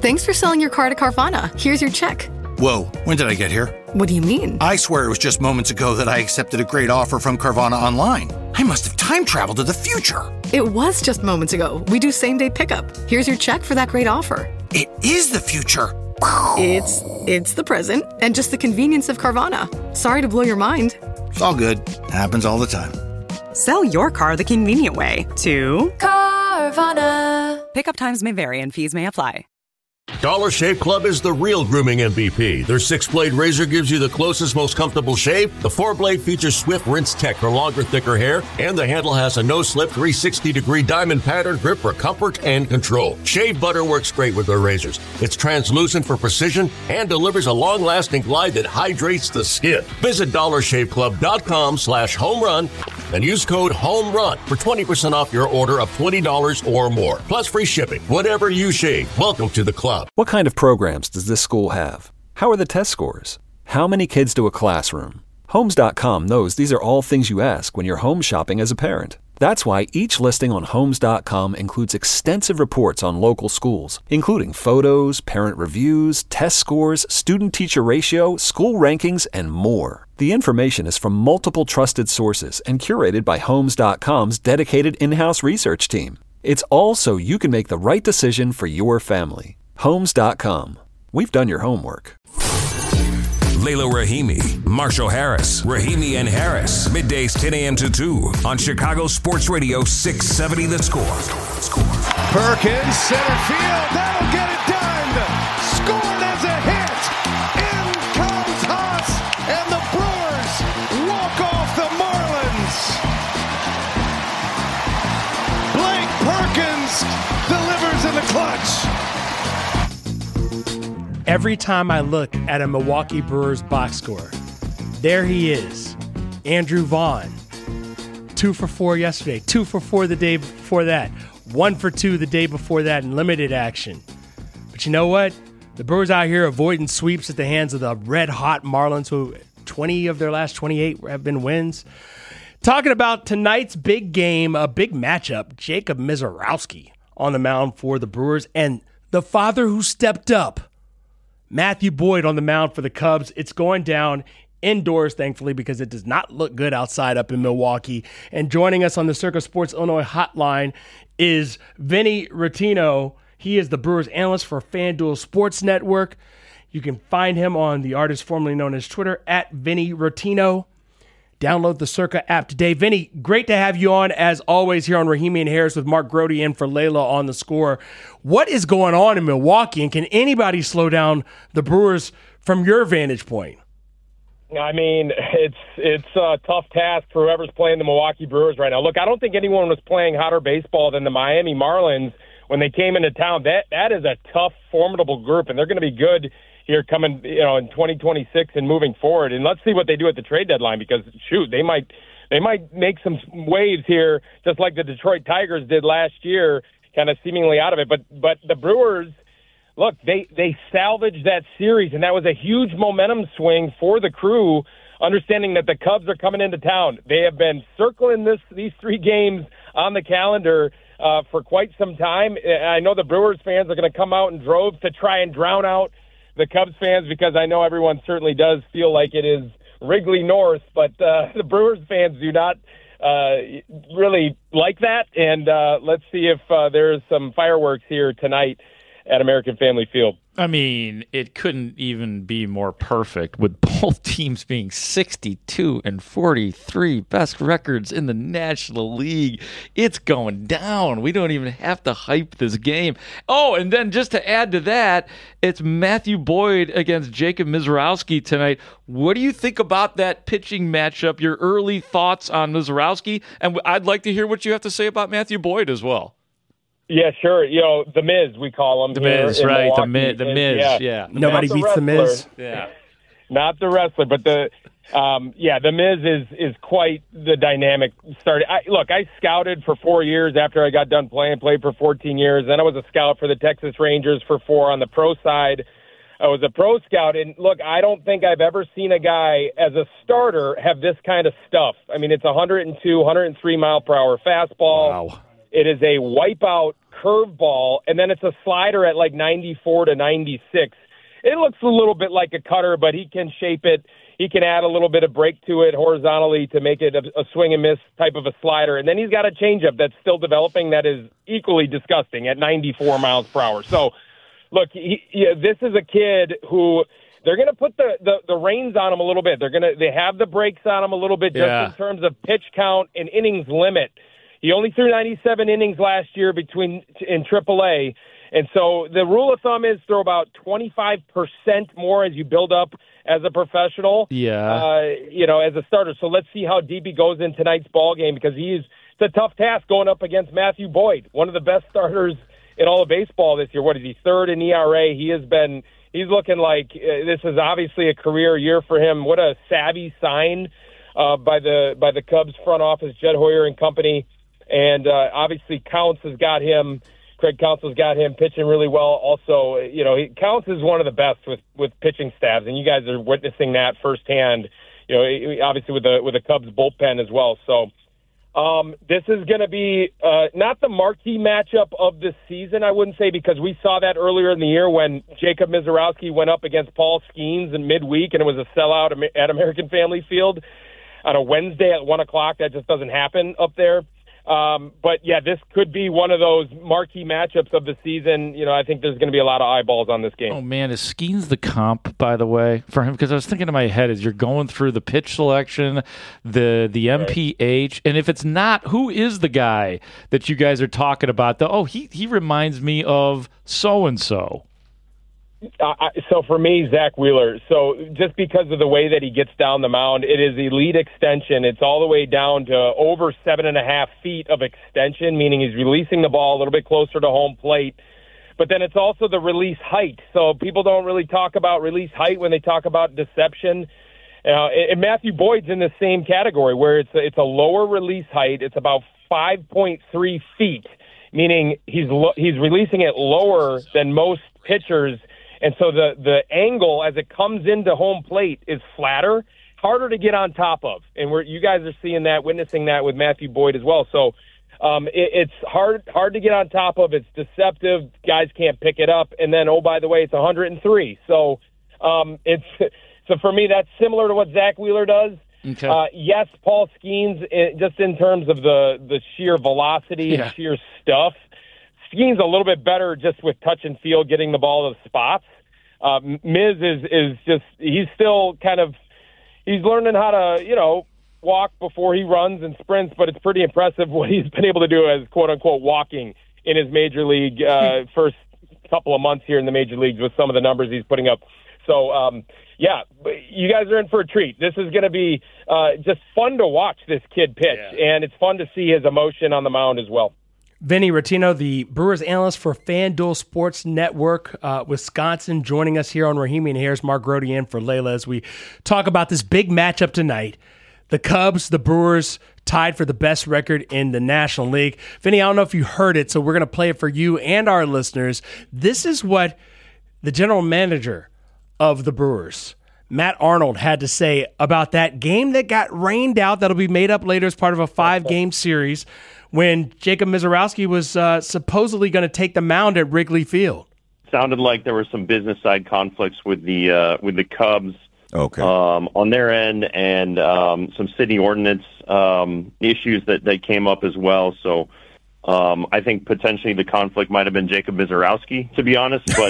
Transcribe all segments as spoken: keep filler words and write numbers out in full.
Thanks for selling your car to Carvana. Here's your check. Whoa, when did I get here? What do you mean? I swear it was just moments ago that I accepted a great offer from Carvana online. I must have time traveled to the future. It was just moments ago. We do same-day pickup. Here's your check for that great offer. It is the future. It's it's the present and just the convenience of Carvana. Sorry to blow your mind. It's all good. Happens all the time. Sell your car the convenient way to Carvana. Pickup times may vary and fees may apply. Dollar Shave Club is the real grooming M V P. Their six-blade razor gives you the closest, most comfortable shave. The four-blade features Swift Rinse Tech for longer, thicker hair. And the handle has a no-slip three hundred sixty degree diamond pattern grip for comfort and control. Shave butter works great with their razors. It's translucent for precision and delivers a long-lasting glide that hydrates the skin. Visit dollar shave club dot com slash home run and use code HOMERUN for twenty percent off your order of twenty dollars or more. Plus free shipping. Whatever you shave, welcome to the club. What kind of programs does this school have? How are the test scores? How many kids do a classroom? Homes dot com knows these are all things you ask when you're home shopping as a parent. That's why each listing on Homes dot com includes extensive reports on local schools, including photos, parent reviews, test scores, student-teacher ratio, school rankings, and more. The information is from multiple trusted sources and curated by Homes dot com's dedicated in-house research team. It's all so you can make the right decision for your family. Homes dot com. We've done your homework. Layla Rahimi, Marshall Harris, Rahimi and Harris. Middays ten a.m. to two on Chicago Sports Radio six seventy The Score. Score. Perkins, center field. That'll get it done. Scored as a hit. In comes Haas. And the Brewers walk off the Marlins. Blake Perkins delivers in the clutch. Every time I look at a Milwaukee Brewers box score, there he is, Andrew Vaughn. Two for four yesterday, two for four the day before that, one for two the day before that in limited action. But you know what? The Brewers out here avoiding sweeps at the hands of the red-hot Marlins, who twenty of their last twenty-eight have been wins. Talking about tonight's big game, a big matchup, Jacob Misiorowski on the mound for the Brewers, and the father who stepped up, Matthew Boyd on the mound for the Cubs. It's going down indoors, thankfully, because it does not look good outside up in Milwaukee. And joining us on the Circa Sports Illinois hotline is Vinny Rottino. He is the Brewers analyst for FanDuel Sports Network. You can find him on the artist formerly known as Twitter, at Vinny Rottino. Download the Circa app today. Vinny, great to have you on, as always, here on Rahimi and Harris with Mark Grody in for Layla on the Score. What is going on in Milwaukee, and can anybody slow down the Brewers from your vantage point? I mean, it's it's a tough task for whoever's playing the Milwaukee Brewers right now. Look, I don't think anyone was playing hotter baseball than the Miami Marlins when they came into town. That That is a tough, formidable group, and they're going to be good here coming, you know, in twenty twenty-six and moving forward. And let's see what they do at the trade deadline, because shoot, they might they might make some waves here, just like the Detroit Tigers did last year, kind of seemingly out of it. But but the Brewers, look, they they salvaged that series, and that was a huge momentum swing for the Crew, understanding that the Cubs are coming into town. They have been circling this these three games on the calendar uh, for quite some time. I know the Brewers fans are going to come out in droves to try and drown out the Cubs fans, because I know everyone certainly does feel like it is Wrigley North, but uh, the Brewers fans do not uh, really like that. And uh, let's see if uh, there's some fireworks here tonight at American Family Field. I mean, it couldn't even be more perfect, with both teams being sixty-two and forty-three, best records in the National League. It's going down. We don't even have to hype this game. Oh, and then just to add to that, it's Matthew Boyd against Jacob Misiorowski tonight. What do you think about that pitching matchup? Your early thoughts on Misiorowski? And I'd like to hear what you have to say about Matthew Boyd as well. Yeah, sure. You know, the Miz, we call him. The Miz, right? The Miz, the Miz. Yeah, yeah. Nobody the beats wrestler. the Miz. Yeah, not the wrestler, but the um, yeah, the Miz is is quite the dynamic start. I, look, I scouted for four years after I got done playing. Played for fourteen years. Then I was a scout for the Texas Rangers for four on the pro side. I was a pro scout, and look, I don't think I've ever seen a guy as a starter have this kind of stuff. I mean, it's one oh two, one oh three mile per hour fastball. Wow. It is a wipeout curveball, and then it's a slider at like ninety-four to ninety-six. It looks a little bit like a cutter, but he can shape it. He can add a little bit of break to it horizontally to make it a, a swing and miss type of a slider. And then he's got a changeup that's still developing that is equally disgusting at ninety-four miles per hour. So, look, he, yeah, this is a kid who they're going to put the, the, the reins on him a little bit. They're going to they have the brakes on him a little bit just yeah. in terms of pitch count and innings limit. He only threw ninety-seven innings last year between in triple A. And so the rule of thumb is throw about twenty-five percent more as you build up as a professional, yeah. uh, you know, as a starter. So let's see how deep he goes in tonight's ball game because he's it's a tough task going up against Matthew Boyd, one of the best starters in all of baseball this year. What is he, third in E R A? He has been he's looking like uh, this is obviously a career year for him. What a savvy sign uh, by the by the Cubs front office, Jed Hoyer and company, and uh, obviously Counts has got him. Craig Counts has got him pitching really well. Also, you know, he, Counts is one of the best with, with pitching staffs, and you guys are witnessing that firsthand. You know, obviously with the with the Cubs bullpen as well. So um, this is going to be uh, not the marquee matchup of the season, I wouldn't say, because we saw that earlier in the year when Jacob Misiorowski went up against Paul Skeens in midweek, and it was a sellout at American Family Field on a Wednesday at one o'clock. That just doesn't happen up there. Um, but, yeah, this could be one of those marquee matchups of the season. You know, I think there's going to be a lot of eyeballs on this game. Oh, man, is Skeens the comp, by the way, for him? Because I was thinking in my head as you're going through the pitch selection, the the M P H, and if it's not, who is the guy that you guys are talking about? The, oh, he, he reminds me of so-and-so. Uh, so for me, Zach Wheeler. So just because of the way that he gets down the mound, it is elite extension. It's all the way down to over seven and a half feet of extension, meaning he's releasing the ball a little bit closer to home plate. But then it's also the release height. So people don't really talk about release height when they talk about deception. Uh, and Matthew Boyd's in the same category where it's a, it's a lower release height. It's about five point three feet, meaning he's lo- he's releasing it lower than most pitchers. And so the, the angle as it comes into home plate is flatter, harder to get on top of. And we're, you guys are seeing that, witnessing that with Matthew Boyd as well. So um, it, it's hard hard to get on top of. It's deceptive. Guys can't pick it up. And then, oh, by the way, it's one hundred three. So um, it's so for me, that's similar to what Zach Wheeler does. Okay. Uh, yes, Paul Skeens, it, just in terms of the, the sheer velocity yeah. and sheer stuff, Skeens a little bit better just with touch and feel, getting the ball to the spots. Uh, Miz is is just he's still kind of he's learning how to you know walk before he runs and sprints, but it's pretty impressive what he's been able to do as quote unquote walking in his major league uh, first couple of months here in the major leagues with some of the numbers he's putting up. So um, yeah, you guys are in for a treat. This is going to be uh, just fun to watch this kid pitch, yeah. and it's fun to see his emotion on the mound as well. Vinny Rottino, the Brewers analyst for FanDuel Sports Network, uh, Wisconsin, joining us here on Rahimi and Harris. Mark Grody in for Layla as we talk about this big matchup tonight. The Cubs, the Brewers, tied for the best record in the National League. Vinny, I don't know if you heard it, so we're going to play it for you and our listeners. This is what the general manager of the Brewers, Matt Arnold, had to say about that game that got rained out that'll be made up later as part of a five-game series when Jacob Misiorowski was uh, supposedly going to take the mound at Wrigley Field. Sounded like there were some business side conflicts with the uh, with the Cubs okay. um, on their end, and um, some city ordinance um, issues that, that came up as well. So um, I think potentially the conflict might have been Jacob Misiorowski, to be honest. But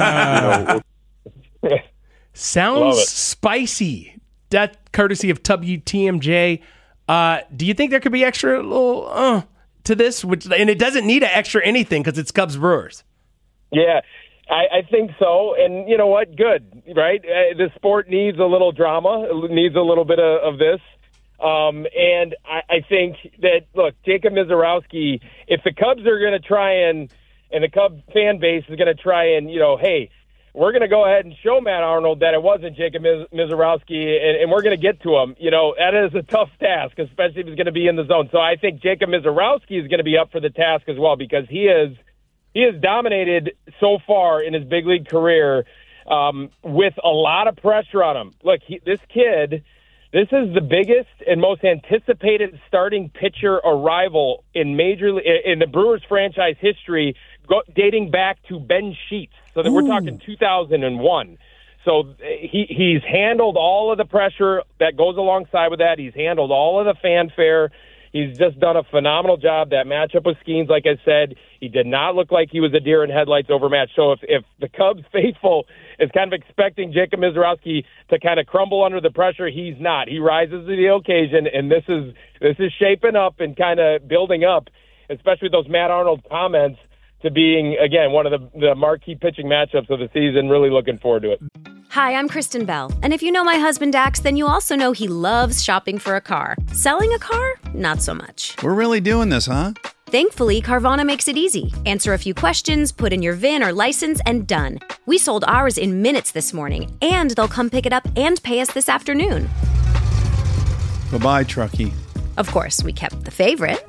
uh, you know, sounds spicy. That courtesy of W T M J. Uh, do you think there could be extra little uh, to this? Which and it doesn't need an extra anything because it's Cubs Brewers. Yeah, I, I think so. And you know what? Good, right? Uh, the sport needs a little drama. It needs a little bit of, of this. Um, and I, I think that, look, Jacob Misiorowski, if the Cubs are going to try and, and the Cubs fan base is going to try and, you know, hey, we're going to go ahead and show Matt Arnold that it wasn't Jacob Misiorowski, and, and we're going to get to him. You know, that is a tough task, especially if he's going to be in the zone. So I think Jacob Misiorowski is going to be up for the task as well because he is he has dominated so far in his big league career um, with a lot of pressure on him. Look, he, this kid This is the biggest and most anticipated starting pitcher arrival in major in the Brewers franchise history, go, dating back to Ben Sheets. So that Ooh. We're talking two thousand one. So he he's handled all of the pressure that goes alongside with that. He's handled all of the fanfare. He's just done a phenomenal job. That matchup with Skeens, like I said, he did not look like he was a deer in headlights overmatched. So if, if the Cubs faithful is kind of expecting Jacob Misiorowski to kind of crumble under the pressure, he's not. He rises to the occasion, and this is this is shaping up and kind of building up, especially with those Matt Arnold comments, to being, again, one of the, the marquee pitching matchups of the season. Really looking forward to it. Hi, I'm Kristen Bell, and if you know my husband Dax, then you also know he loves shopping for a car. Selling a car? Not so much. We're really doing this, huh? Thankfully, Carvana makes it easy. Answer a few questions, put in your V I N or license, and done. We sold ours in minutes this morning, and they'll come pick it up and pay us this afternoon. Bye-bye, Truckee. Of course, we kept the favorite.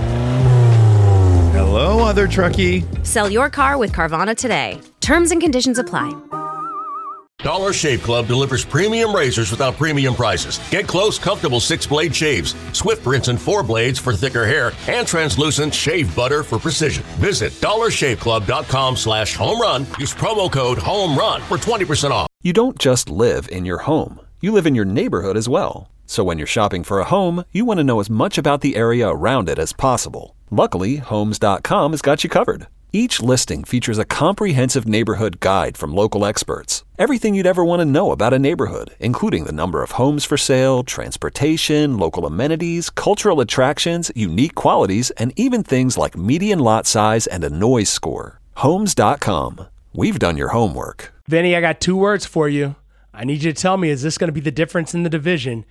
Hello, other Truckee. Sell your car with Carvana today. Terms and conditions apply. Dollar Shave Club delivers premium razors without premium prices. Get close, comfortable six-blade shaves, swift rinse and four blades for thicker hair, and translucent shave butter for precision. Visit dollarshaveclub.com slash home run. Use promo code HOMERUN for twenty percent off. You don't just live in your home. You live in your neighborhood as well. So when you're shopping for a home, you want to know as much about the area around it as possible. Luckily, Homes dot com has got you covered. Each listing features a comprehensive neighborhood guide from local experts. Everything you'd ever want to know about a neighborhood, including the number of homes for sale, transportation, local amenities, cultural attractions, unique qualities, and even things like median lot size and a noise score. Homes dot com. We've done your homework. Vinny, I got two words for you. I need you to tell me, is this going to be the difference in the division?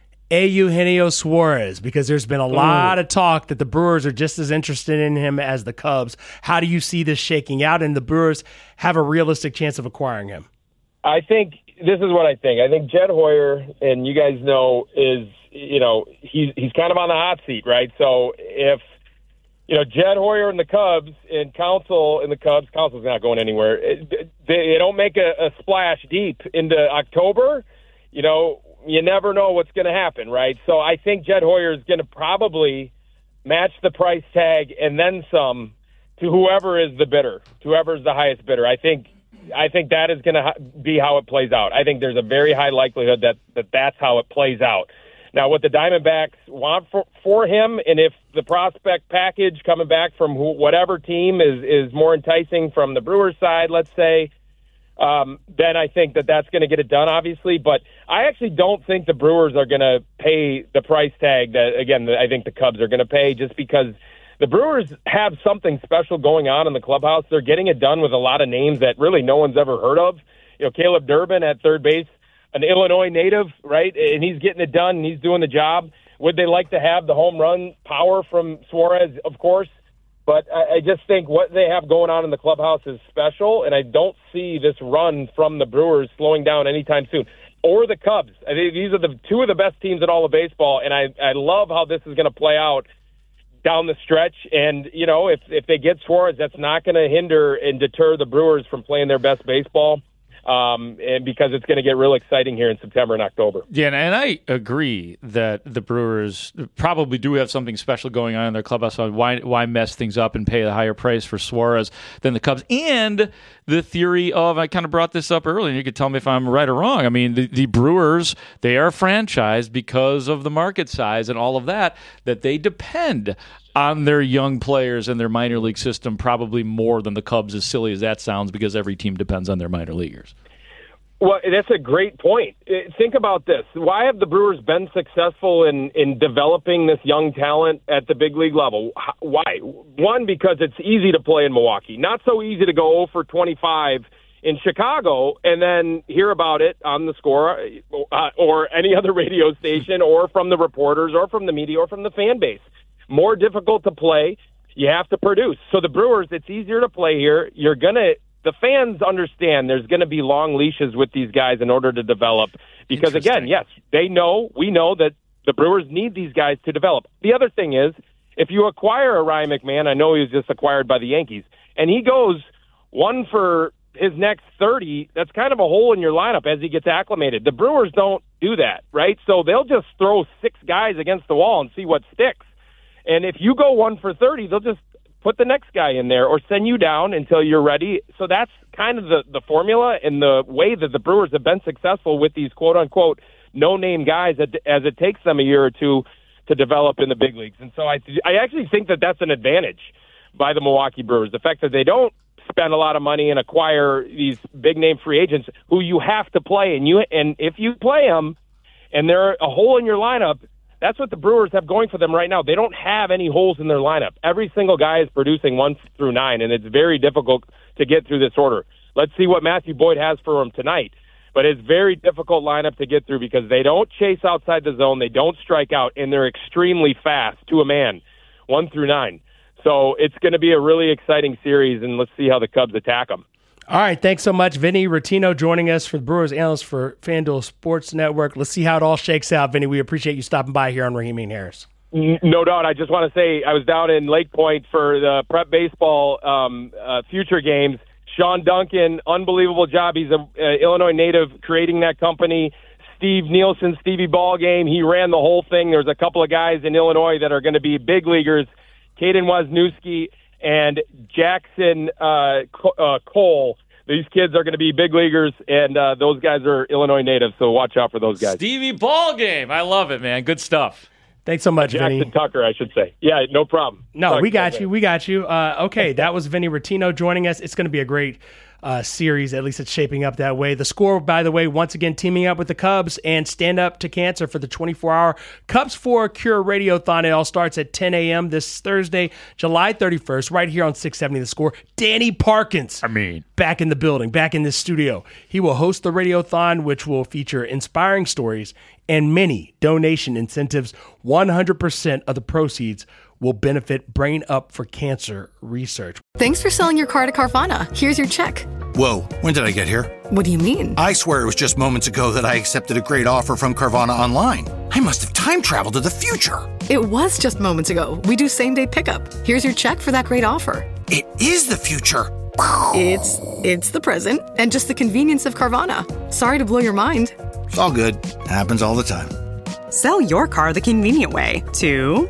Eugenio Suarez, because there's been a lot of talk that the Brewers are just as interested in him as the Cubs. How do you see this shaking out, and the Brewers have a realistic chance of acquiring him? I think this is what I think. I think Jed Hoyer, and you guys know, is, you know, he's he's kind of on the hot seat, right? So if, you know, Jed Hoyer and the Cubs and Counsell and the Cubs, Counsell's not going anywhere. They, they don't make a, a splash deep into October, you know, you never know what's going to happen, right? So I think Jed Hoyer is going to probably match the price tag and then some to whoever is the bidder, to whoever is the highest bidder. I think I think that is going to be how it plays out. I think there's a very high likelihood that, that that's how it plays out. Now, what the Diamondbacks want for, for him, and if the prospect package coming back from who, whatever team is, is more enticing from the Brewers side, let's say, Um, then I think that that's going to get it done, obviously. But I actually don't think the Brewers are going to pay the price tag that, again, I think the Cubs are going to pay, just because the Brewers have something special going on in the clubhouse. They're getting it done with a lot of names that really no one's ever heard of. You know, Caleb Durbin at third base, an Illinois native, right? And he's getting it done, and he's doing the job. Would they like to have the home run power from Suarez? Of course. But I, I just think what they have going on in the clubhouse is special, and I don't see this run from the Brewers slowing down anytime soon. Or the Cubs. I think these are the two of the best teams in all of baseball, and I, I love how this is going to play out down the stretch. And, you know, if, if they get Suarez, that's not going to hinder and deter the Brewers from playing their best baseball. Um, and because it's going to get real exciting here in September and October. Yeah, and I agree that the Brewers probably do have something special going on in their clubhouse. So why why mess things up and pay a higher price for Suarez than the Cubs? And the theory of, I kind of brought this up earlier, and you could tell me if I'm right or wrong. I mean, the, the Brewers, they are franchised because of the market size and all of that, that they depend on their young players and their minor league system probably more than the Cubs, as silly as that sounds, because every team depends on their minor leaguers. Well, that's a great point. Think about this. Why have the Brewers been successful in, in developing this young talent at the big league level? Why? One, because it's easy to play in Milwaukee. Not so easy to go zero for twenty-five in Chicago and then hear about it on the Score uh, or any other radio station or from the reporters or from the media or from the fan base. More difficult to play. You have to produce. So the Brewers, it's easier to play here. You're going to, the fans understand there's going to be long leashes with these guys in order to develop. Because again, yes, they know, we know that the Brewers need these guys to develop. The other thing is, if you acquire a Ryan McMahon, I know he was just acquired by the Yankees, and he goes one for his next thirty, that's kind of a hole in your lineup as he gets acclimated. The Brewers don't do that, right? So they'll just throw six guys against the wall and see what sticks. And if you go one for thirty, they'll just put the next guy in there or send you down until you're ready. So that's kind of the, the formula and the way that the Brewers have been successful with these quote-unquote no-name guys as it takes them a year or two to develop in the big leagues. And so I, I actually think that that's an advantage by the Milwaukee Brewers, the fact that they don't spend a lot of money and acquire these big-name free agents who you have to play. And you and if you play them and they're a hole in your lineup, that's what the Brewers have going for them right now. They don't have any holes in their lineup. Every single guy is producing one through nine, and it's very difficult to get through this order. Let's see what Matthew Boyd has for them tonight. But it's a very difficult lineup to get through because they don't chase outside the zone, they don't strike out, and they're extremely fast to a man, one through nine. So it's going to be a really exciting series, and let's see how the Cubs attack them. All right, thanks so much, Vinny Rottino, joining us for the Brewers analyst for FanDuel Sports Network. Let's see how it all shakes out, Vinny. We appreciate you stopping by here on Rahimi and Harris. No doubt. I just want to say I was down in Lake Point for the prep baseball um, uh, future games. Sean Duncan, unbelievable job. He's an uh, Illinois native creating that company. Steve Nielsen, Stevie Ballgame, he ran the whole thing. There's a couple of guys in Illinois that are going to be big leaguers. Caden Wozniewski and Jackson uh, uh, Cole. These kids are going to be big leaguers, and uh, those guys are Illinois natives, so watch out for those guys. Stevie Ballgame. I love it, man. Good stuff. Thanks so much, Jackson Vinny. Tucker, I should say. Yeah, no problem. No, Talk we got you. you. We got you. Uh, okay, that was Vinny Rottino joining us. It's going to be a great uh, series. At least it's shaping up that way. The Score, by the way, once again teaming up with the Cubs and Stand Up to Cancer for the twenty-four hour Cubs for Cure Radiothon. It all starts at ten a.m. this Thursday, July thirty-first, right here on six seventy The Score. Danny Parkins. I mean, back in the building, back in the studio. He will host the Radiothon, which will feature inspiring stories and many donation incentives. one hundred percent of the proceeds will benefit Brain Up for Cancer research. Thanks for selling your car to Carvana. Here's your check. Whoa, when did I get here? What do you mean? I swear it was just moments ago that I accepted a great offer from Carvana Online. I must have time traveled to the future. It was just moments ago. We do same-day pickup. Here's your check for that great offer. It is the future. It's it's the present and just the convenience of Carvana. Sorry to blow your mind. It's all good. Happens all the time. Sell your car the convenient way to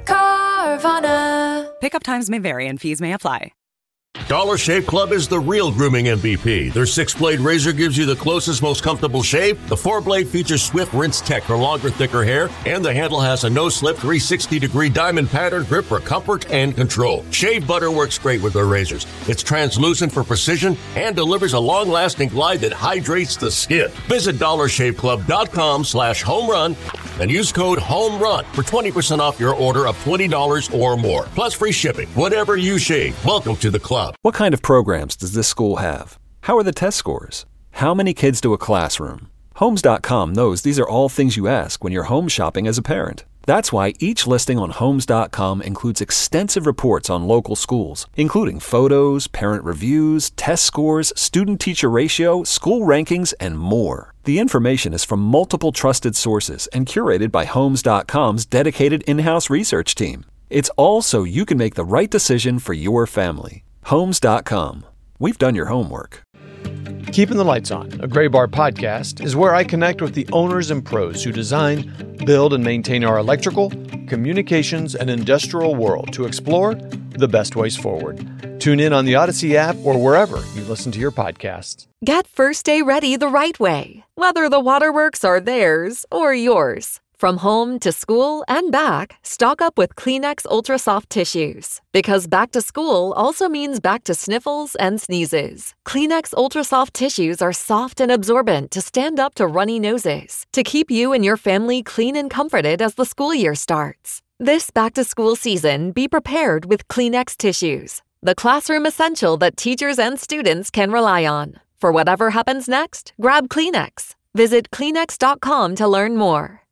Carvana. Pickup times may vary and fees may apply. Dollar Shave Club is the real grooming M V P. Their six-blade razor gives you the closest, most comfortable shave. The four-blade features Swift Rinse Tech for longer, thicker hair. And the handle has a no-slip three sixty degree diamond pattern grip for comfort and control. Shave butter works great with their razors. It's translucent for precision and delivers a long-lasting glide that hydrates the skin. Visit dollar shave club dot com slash home run and use code HOMERUN for twenty percent off your order of twenty dollars or more. Plus free shipping. Whatever you shave, welcome to the club. What kind of programs does this school have? How are the test scores? How many kids do a classroom? Homes dot com knows these are all things you ask when you're home shopping as a parent. That's why each listing on Homes dot com includes extensive reports on local schools, including photos, parent reviews, test scores, student-teacher ratio, school rankings, and more. The information is from multiple trusted sources and curated by Homes dot com's dedicated in-house research team. It's all so you can make the right decision for your family. Homes dot com. We've done your homework. Keeping the Lights On, a Gray Bar podcast, is where I connect with the owners and pros who design, build, and maintain our electrical, communications, and industrial world to explore the best ways forward. Tune in on the Odyssey app or wherever you listen to your podcasts. Get first day ready the right way, whether the waterworks are theirs or yours. From home to school and back, stock up with Kleenex Ultra Soft Tissues. Because back to school also means back to sniffles and sneezes. Kleenex Ultra Soft Tissues are soft and absorbent to stand up to runny noses, to keep you and your family clean and comforted as the school year starts. This back-to-school season, be prepared with Kleenex Tissues, the classroom essential that teachers and students can rely on. For whatever happens next, grab Kleenex. Visit Kleenex dot com to learn more.